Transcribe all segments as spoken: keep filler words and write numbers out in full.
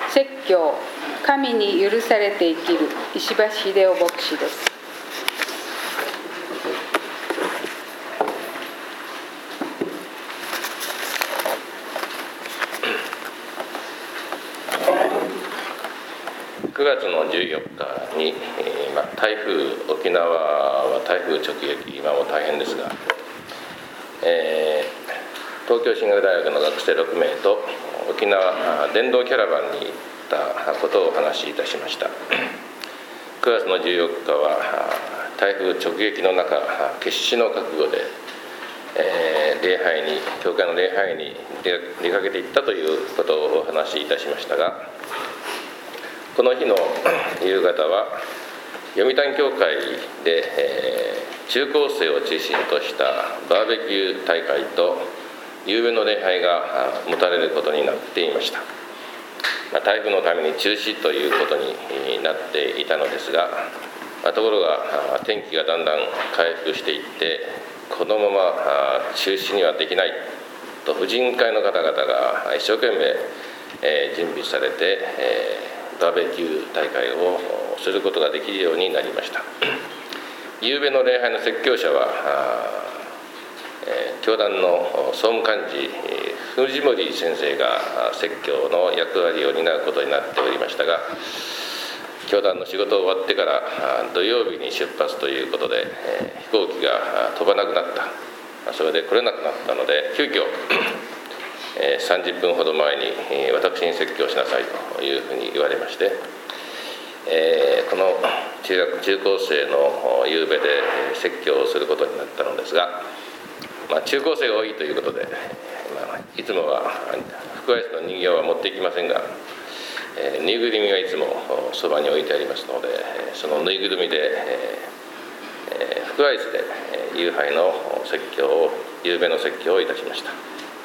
説教、神に許されて生きる、石橋秀夫牧師です。 くがつのじゅうよっかに、えーまあ、台風、沖縄は台風直撃、今も大変ですが、えー、東京進学大学の学生ろくめいと沖縄電動キャラバンに行ったことをお話しいたしました。くがつのじゅうよっかは台風直撃の中、決死の覚悟で、えー、礼拝に教会の礼拝に出かけていったということをお話しいたしましたが、この日の夕方は読谷教会で、えー、中高生を中心としたバーベキュー大会と夕べの礼拝が持たれることになっていました。まあ、台風のために中止ということになっていたのですが、まあ、ところが天気がだんだん回復していって、このまま中止にはできないと婦人会の方々が一生懸命、えー、準備されて、えーバーベキュー大会をすることができるようになりました。夕べの礼拝の説教者は、えー、教団の総務幹事藤森先生が説教の役割を担うことになっておりましたが、教団の仕事終わってから土曜日に出発ということで、えー、飛行機が飛ばなくなった、それで来れなくなったので、急遽さんじゅっぷんほど前に私に説教しなさいというふうに言われまして、えー、この中学中高生の夕べで説教をすることになったのですが、まあ、中高生が多いということで、まあ、いつもは福アイスの人形は持っていきませんが、えー、ぬいぐるみはいつもそばに置いてありますので、そのぬいぐるみで、えー、福アイスで夕拝の説教を夕べの説教をいたしました。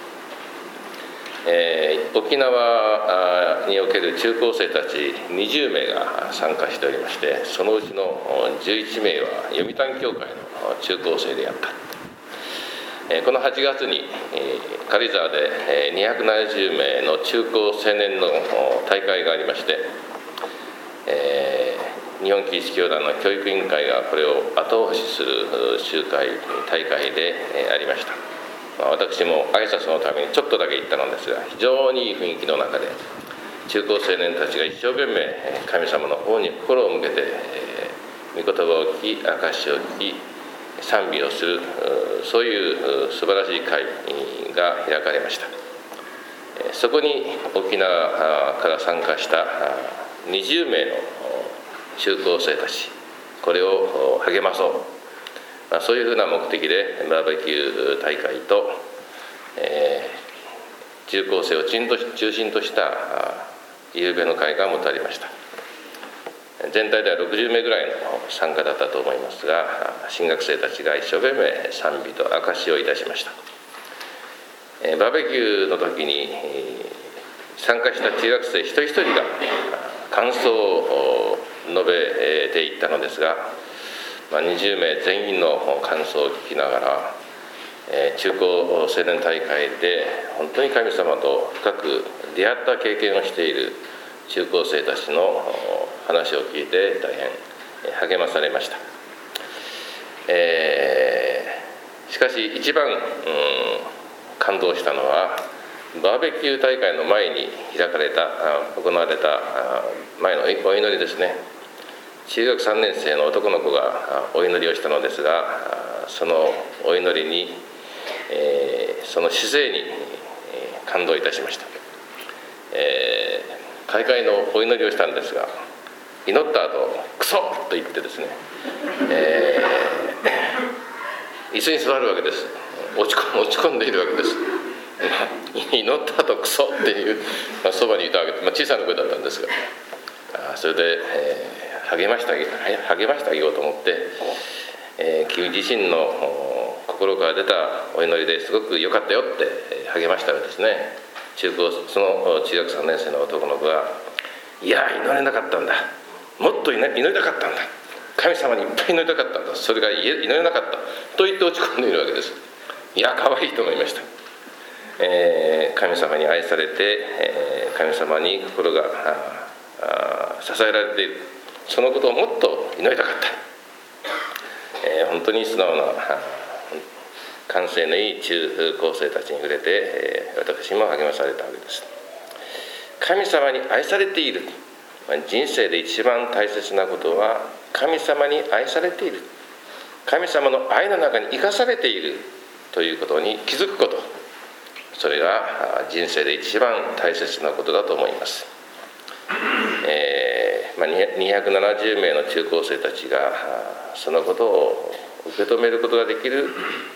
えー、沖縄における中高生たちにじゅうめいが参加しておりまして、そのうちのじゅういちめいは読谷教会の中高生であった。えー、このはちがつに、えー、軽井沢でにひゃくななじゅうめいの中高青年の大会がありまして、えー、日本キリスト教団の教育委員会がこれを後押しする集会大会でありました。私も挨拶のためにちょっとだけ行ったのですが、非常にいい雰囲気の中で中高青年たちが一生懸命神様の方に心を向けて、御言葉を聞き、証しを聞き、賛美をする、そういう素晴らしい会が開かれました。そこに沖縄から参加したにじゅうめいの中高生たち、これを励まそう、そういうふうな目的でバーベキュー大会と、えー、中高生を中心とした夕べの会が持たれました。全体ではろくじゅうめいぐらいの参加だったと思いますが、新学生たちが一生懸命賛美と証しをいたしました。バーベキューの時に参加した中学生一人一人が感想を述べていったのですが、にじゅうめい全員の感想を聞きながら、中高青年大会で本当に神様と深く出会った経験をしている中高生たちの話を聞いて大変励まされました。えー、しかし一番、うん、感動したのはバーベキュー大会の前に開かれた行われた前のお祈りですね。中学さんねんせいの男の子がお祈りをしたのですが、そのお祈りに、えー、その姿勢に感動いたしました。えー、開会のお祈りをしたんですが、祈った後クソッと言ってですね、えー、椅子に座るわけです。落ち込ん、落ち込んでいるわけです。祈った後クソっていう、まあ、そばにいたわけで、まあ、小さな声だったんですが、それで、えー励ましてあげ、励ましてあげようと思って、えー、君自身の心から出たお祈りですごく良かったよって励ましたらですね、中高その中学さんねんせいの男の子が、いや祈れなかったんだ、もっと祈りたかったんだ、神様にいっぱい祈りたかったんだ、それが祈れなかったと言って落ち込んでいるわけです。いや可愛いと思いました。えー、神様に愛されて、えー、 神様に心が支えられている、そのことをもっと祈りたかった。えー、本当に素直な感性のいい中高生たちに触れて、えー、私も励まされたわけです。神様に愛されている、人生で一番大切なことは神様に愛されている、神様の愛の中に生かされているということに気づくこと、それが人生で一番大切なことだと思います。えーまあ、にひゃくななじゅうめいの中高生たちがそのことを受け止めることができる、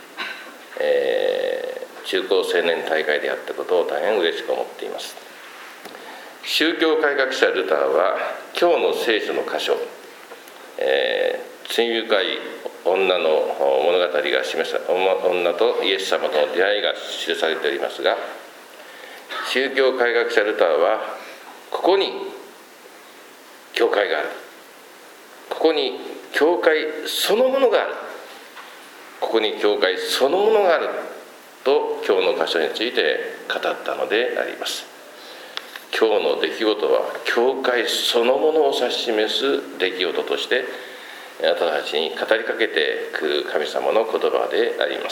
えー、中高青年大会であったことを大変嬉しく思っています。宗教改革者ルターは今日の聖書の箇所、えー、罪深い女の物語が示さ女とイエス様との出会いが記されておりますが、宗教改革者ルターはここに教会がある、ここに教会そのものがある、ここに教会そのものがあると今日の箇所について語ったのであります。今日の出来事は教会そのものを指し示す出来事として私たちに語りかけてくる神様の言葉であります。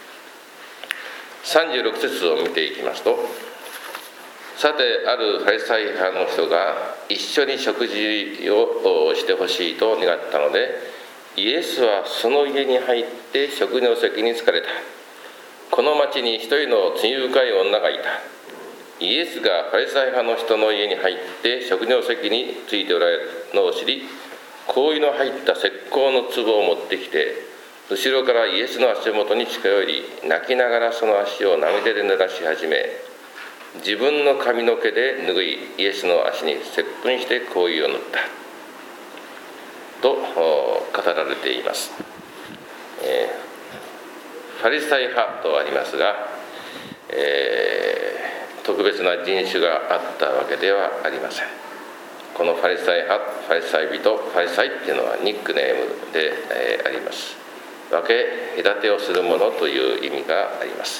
さんじゅうろく節を見ていきますと、さてあるファリサイ派の人が一緒に食事をしてほしいと願ったので、イエスはその家に入って食事の席に着かれた。この町に一人の罪深い女がいた。イエスがファリサイ派の人の家に入って食事の席についておられるのを知り、香油の入った石膏の壺を持ってきて、後ろからイエスの足元に近寄り、泣きながらその足を涙で濡らし始め、自分の髪の毛で拭いイエスの足に接吻して香油を塗ったと語られています。えー、ファリサイ派とありますが、えー、特別な人種があったわけではありません。このファリサイ派、ファリサイ人、ファリサイっていうのはニックネームで、えー、あります。分け隔てをするものという意味があります。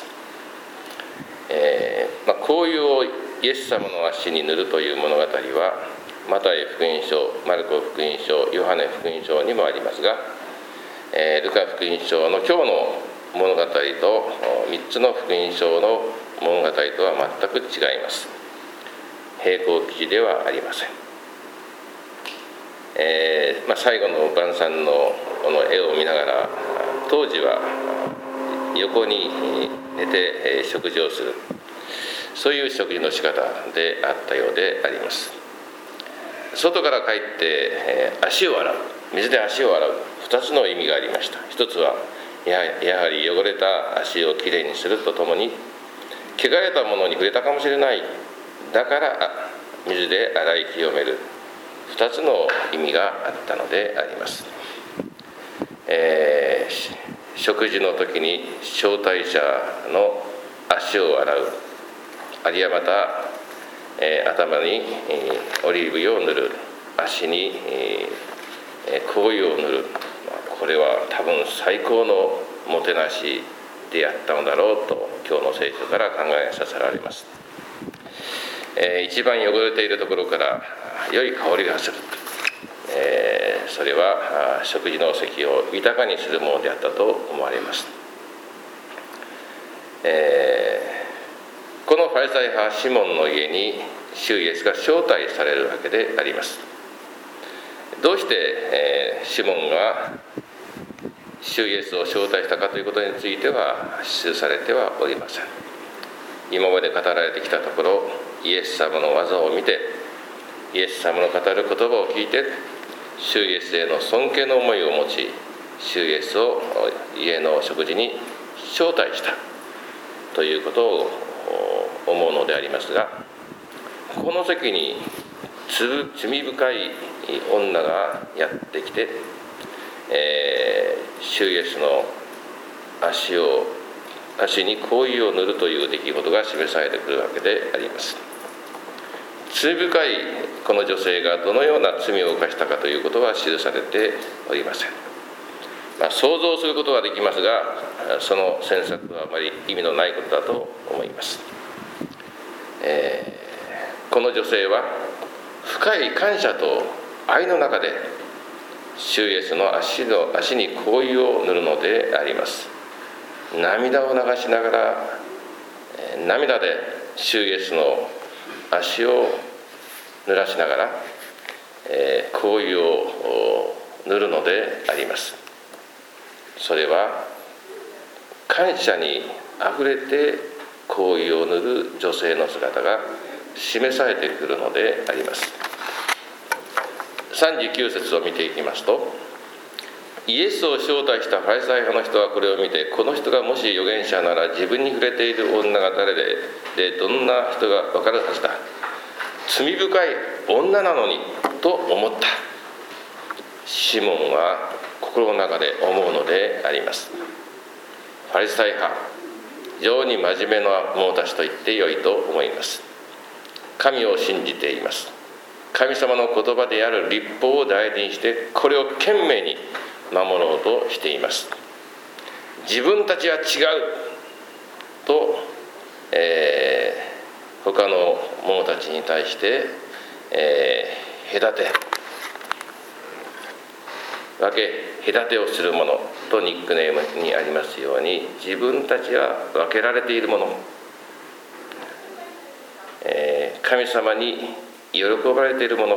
えーまあ、香油をイエス様の足に塗るという物語はマタイ福音書、マルコ福音書、ヨハネ福音書にもありますが、えー、ルカ福音書の今日の物語とみっつの福音書の物語とは全く違います。並行記事ではありません。えーまあ、最後の晩餐 の, この絵を見ながら、当時は横に寝て食事をする、そういう食事の仕方であったようであります。外から帰って足を洗う、水で足を洗う、ふたつの意味がありました。一つはやはり汚れた足をきれいにするとともに、汚れたものに触れたかもしれない、だから水で洗い清める、ふたつの意味があったのであります。えー食事の時に招待者の足を洗う、あるいはまた、えー、頭に、えー、オリーブ油を塗る、足に、えー、香油を塗る、これは多分最高のもてなしであったのだろうと今日の聖書から考えさせられます。えー、一番汚れているところから良い香りがする、えーそれは食事の席を豊かにするものであったと思われます。えー、このファリサイ派シモンの家に主イエスが招待されるわけであります。どうして、えー、シモンが主イエスを招待したかということについては記されてはおりません。今まで語られてきたところ、イエス様の技を見て、イエス様の語る言葉を聞いて、主イエスへの尊敬の思いを持ち、主イエスを家の食事に招待したということを思うのでありますが、この席に罪深い女がやってきて、えー、主イエスの足を足に香油を塗るという出来事が示されてくるわけであります。罪深いこの女性がどのような罪を犯したかということは記されておりません。まあ、想像することはできますが、その詮索はあまり意味のないことだと思います。えー、 この女性は深い感謝と愛の中で主イエスの 足の足に香油を塗るのであります。涙を流しながら、涙で主イエスの足を濡らしながら、えー、香油を塗るのであります。それは感謝にあふれて香油を塗る女性の姿が示されてくるのであります。さんじゅうきゅう節を見ていきますと、イエスを招待したファリサイ派の人はこれを見て、この人がもし預言者なら自分に触れている女が誰で、でどんな人が分かるはずだ、罪深い女なのにと思った。シモンは心の中で思うのであります。ファリサイ派、非常に真面目な者たちと言ってよいと思います。神を信じています。神様の言葉である律法を大事にして、これを懸命に守ろうとしています。自分たちは違うと、えー、他の者たちに対して、えー、隔て分け隔てをするものとニックネームにありますように、自分たちは分けられているもの、えー、神様に喜ばれているもの、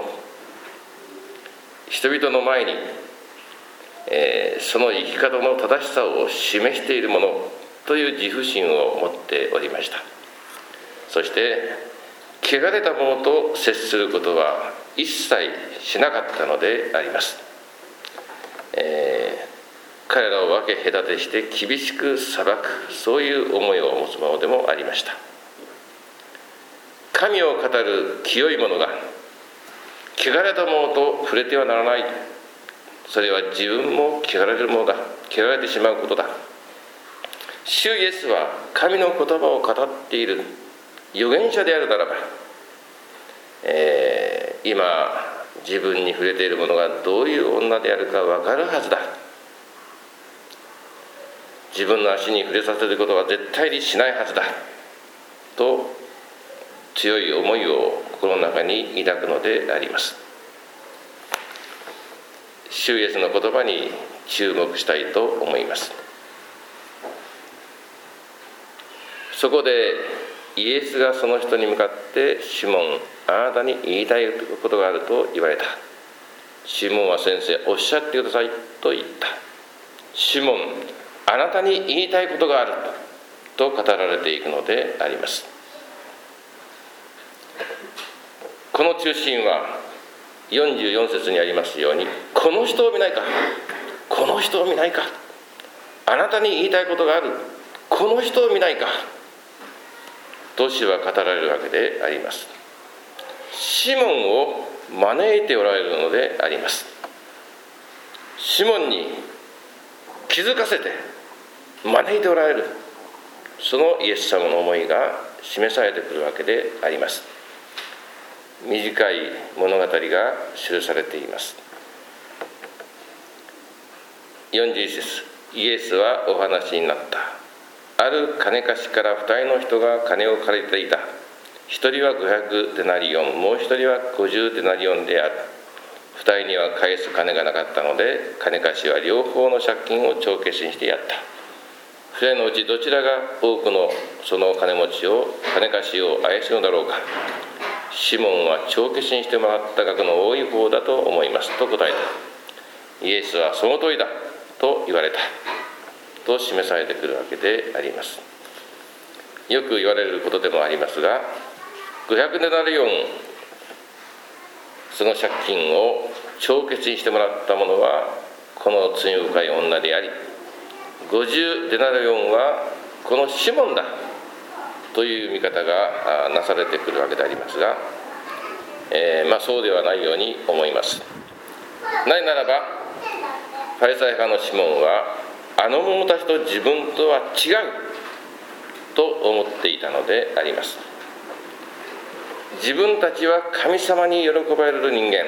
人々の前に、えー、その生き方の正しさを示しているものという自負心を持っておりました。そして汚れたものと接することは一切しなかったのであります。えー、彼らを分け隔てして厳しく裁く、そういう思いを持つものでもありました。神を語る清い者が汚れたものと触れてはならない。それは自分も汚れるものだ、汚れてしまうことだ。主イエスは神の言葉を語っている預言者であるならば、えー、今自分に触れているものがどういう女であるか分かるはずだ。自分の足に触れさせることは絶対にしないはずだと強い思いを心の中に抱くのであります。主イエスの言葉に注目したいと思います。そこでイエスがその人に向かって、シモン、あなたに言いたいことがあると言われた。シモンは、先生、おっしゃってくださいと言った。シモン、あなたに言いたいことがあると語られていくのであります。この中心はよんじゅうよん節にありますように、この人を見ないか、この人を見ないか、あなたに言いたいことがある、この人を見ないかと主は語られるわけであります。シモンを招いておられるのであります。シモンに気づかせて招いておられる、そのイエス様の思いが示されてくるわけであります。短い物語が記されています。よんじゅういち節、イエスはお話になった。ある金貸しから二人の人が金を借りていた。一人はごひゃくデナリオン、もう一人はごじゅうデナリオンである。二人には返す金がなかったので、金貸しは両方の借金を帳消しにしてやった。二人のうちどちらが多くのその金持ちを、金貸しを愛するのだろうか。シモンは帳消しにしてもらった額の多い方だと思いますと答えた。イエスは、その通りだと言われたと示されてくるわけであります。よく言われることでもありますが、ごひゃくデナリオン、その借金を帳消しにしてもらった者はこの罪深い女であり、ごじゅうデナリオンはこのシモンだという見方がなされてくるわけでありますが、えーまあ、そうではないように思います。なぜならば、ファリサイ派のシモンはあの者たちと自分とは違うと思っていたのであります。自分たちは神様に喜ばれる人間、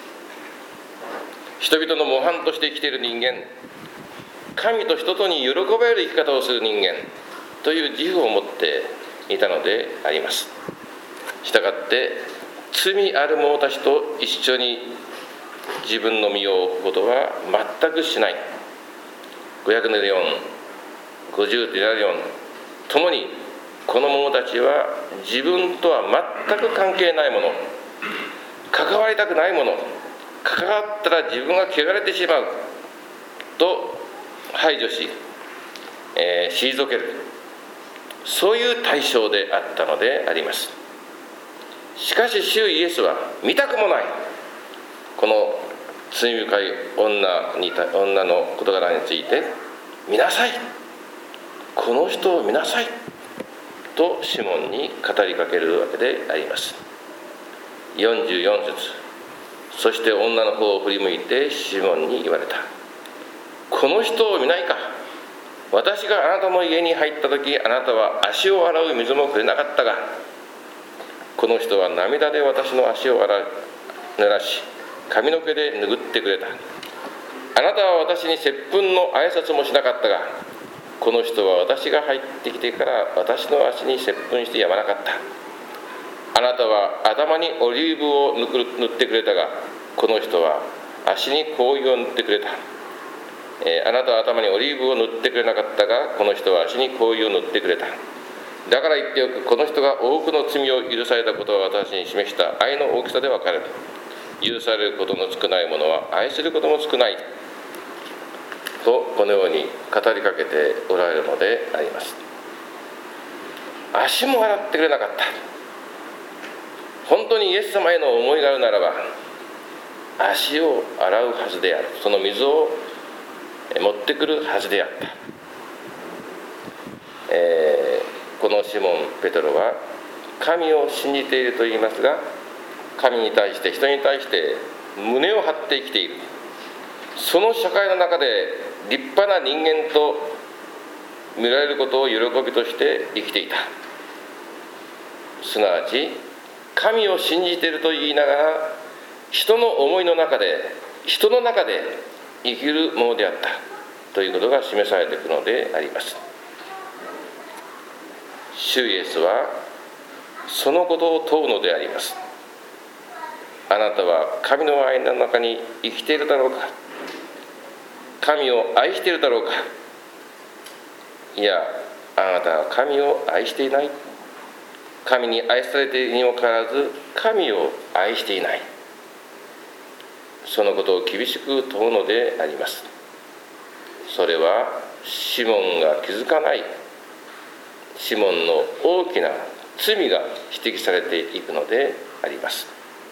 人々の模範として生きている人間、神と人とに喜ばれる生き方をする人間という自負を持っていたのであります。したがって罪ある者たちと一緒に自分の身を置くことは全くしない。ごひゃくデナリオン、ごじゅうデナリオンともに、この者たちは自分とは全く関係ないもの、関わりたくないもの、関わったら自分が汚れてしまうと排除し、えー、退ける、そういう対象であったのであります。しかし主イエスは見たくもないこの罪深い女に女の事柄について、見なさい、この人を見なさいとシモンに語りかけるわけであります。よんじゅうよん節、そして女の方を振り向いてシモンに言われた。この人を見ないか。私があなたの家に入った時、あなたは足を洗う水もくれなかったが、この人は涙で私の足を洗う濡らし、髪の毛で拭ってくれた。あなたは私に接吻の挨拶もしなかったが、この人は私が入ってきてから私の足に接吻してやまなかった。あなたは頭にオリーブを塗ってくれたが、この人は足に香油を塗ってくれた。えー、あなたは頭にオリーブを塗ってくれなかったが、この人は足に香油を塗ってくれた。だから言っておく、この人が多くの罪を許されたことは私に示した愛の大きさで分かる。許されることの少ないものは愛することも少ないと、このように語りかけておられるのであります。足も洗ってくれなかった。本当にイエス様への思いがあるならば、足を洗うはずである。その水を持ってくるはずであった。えー、このシモン・ペトロは神を信じていると言いますが、神に対して、人に対して胸を張って生きている。その社会の中で立派な人間と見られることを喜びとして生きていた。すなわち神を信じていると言いながら、人の思いの中で、人の中で生きるものであったということが示されていくのであります。主イエスはそのことを問うのであります。あなたは神の愛の中に生きているだろうか。神を愛しているだろうか。いや、あなたは神を愛していない。神に愛されているにもかかわらず、神を愛していない。そのことを厳しく問うのであります。それはシモンが気づかない、シモンの大きな罪が指摘されていくのであります。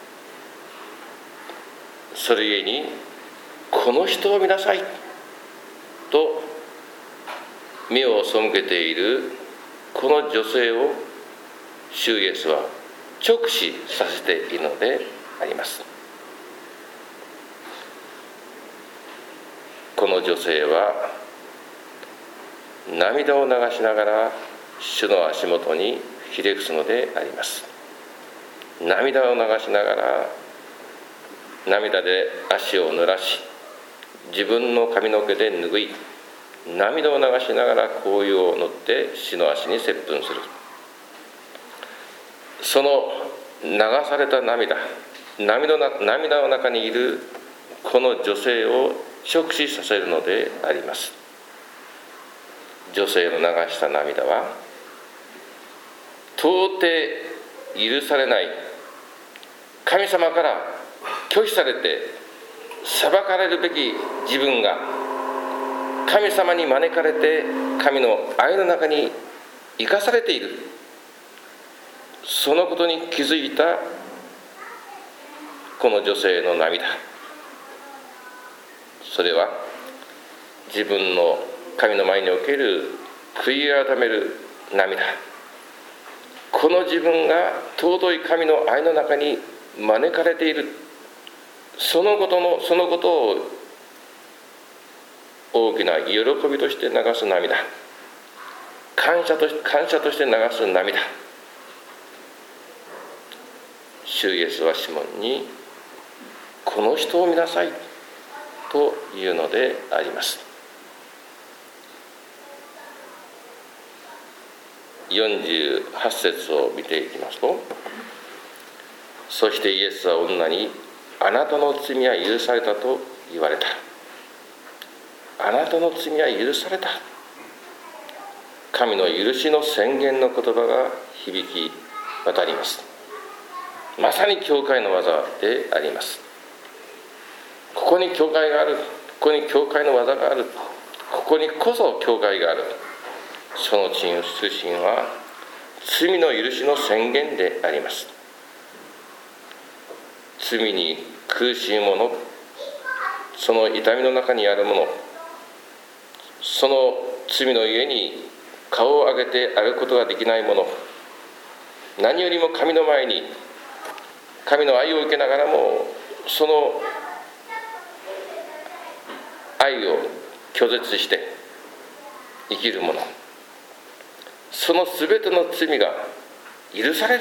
それゆえに、この人を見なさいと目を背けているこの女性を主イエスは直視させているのであります。この女性は涙を流しながら主の足元にひれ伏すのであります。涙を流しながら、涙で足を濡らし、自分の髪の毛で拭い、涙を流しながら香油を塗って主の足に接吻する。その流された涙、涙の中にいるこの女性を直視させるのであります。女性の流した涙は到底許されない、神様から拒否されて裁かれるべき自分が神様に招かれて神の愛の中に生かされている、そのことに気づいたこの女性の涙、それは自分の神の前における悔い改める涙、この自分が尊い神の愛の中に招かれている、そのことのそのことを大きな喜びとして流す涙、感謝とし感謝として流す涙。主イエスはシモンに、この人を見なさいというのであります。よんじゅうはち節を見ていきますと、 そしてイエスは女に、あなたの罪は許されたと言われた。あなたの罪は許された。神の許しの宣言の言葉が響き渡ります。まさに教会の技であります。ここに教会がある。ここに教会の技がある。ここにこそ教会がある。その中心は罪の許しの宣言であります。罪に苦しい者、その痛みの中にある者、その罪のゆえに顔を上げて歩くことができない者、何よりも神の前に神の愛を受けながらも、その愛を拒絶して生きる者、そのすべての罪が許される。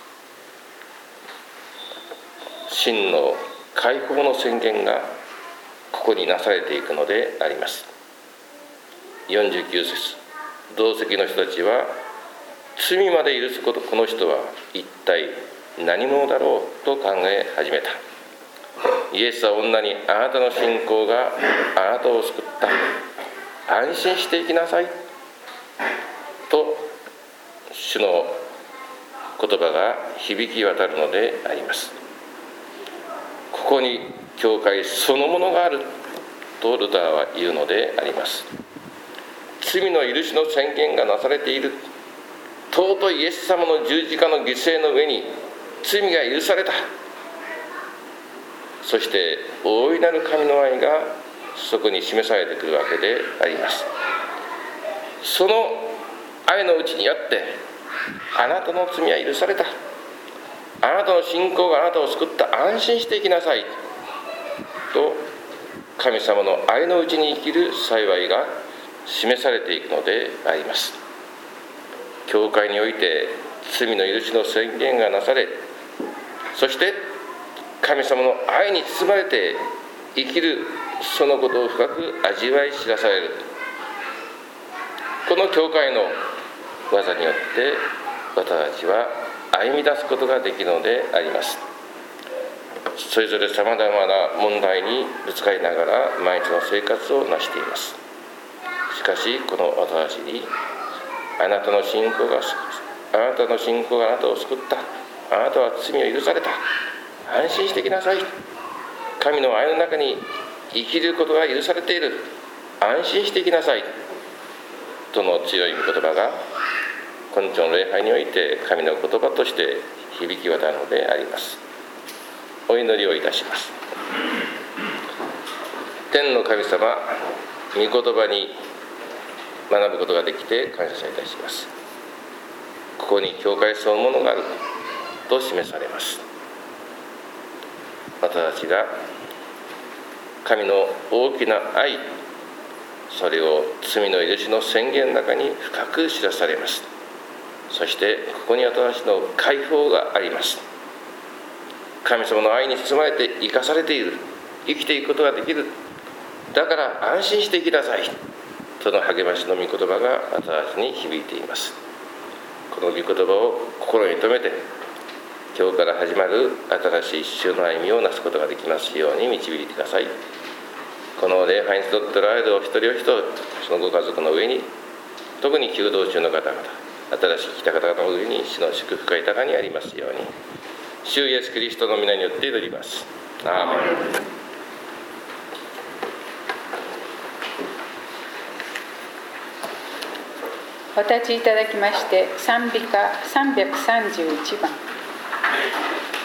真の解放の宣言がここになされていくのであります。よんじゅうきゅう節、同席の人たちは、罪まで許すこと、この人は一体何者だろうと考え始めた。イエスは女に、あなたの信仰があなたを救った。安心していきなさい。と、主の言葉が響き渡るのであります。ここに教会そのものがあるとルターは言うのであります。罪の許しの宣言がなされている。尊いイエス様の十字架の犠牲の上に罪が許された。そして大いなる神の愛がそこに示されてくるわけであります。その愛のうちにあって、あなたの罪は許された。あなたの信仰があなたを救った。安心していきなさい。と、神様の愛のうちに生きる幸いが示されていくのであります。教会において罪の許しの宣言がなされ、そして神様の愛に包まれて生きる、そのことを深く味わい知らされる。この教会の技によって私たちは歩み出すことができるのであります。それぞれさまざまな問題にぶつかりながら毎日の生活を成しています。しかしこの私に、あなたの信仰があなたの信仰があなたを救った。あなたは罪を許された。安心してきなさい。神の愛の中に生きることが許されている。安心してきなさい。との強い御言葉が今日の礼拝において神の言葉として響き渡るのであります。お祈りをいたします。天の神様、御言葉に学ぶことができて感謝いたします。ここに教会そのものがあると示されます。私たちが神の大きな愛、それを罪の許しの宣言の中に深く知らされます。そしてここに私の解放があります。神様の愛に包まれて生かされている。生きていくことができる。だから安心して生きなさい。その励ましの御言葉が私たちに響いています。この御言葉を心に留めて、今日から始まる新しい週の歩みをなすことができますように導いてください。この礼拝に集っておられるお一人お一人、そのご家族の上に、特に求道中の方々、新しい来た方々の上に主の祝福が豊かにありますように、主イエスキリストの皆によって祈ります。アーメン。 お立ちいただきまして、賛美歌さんびゃくさんじゅういちばん。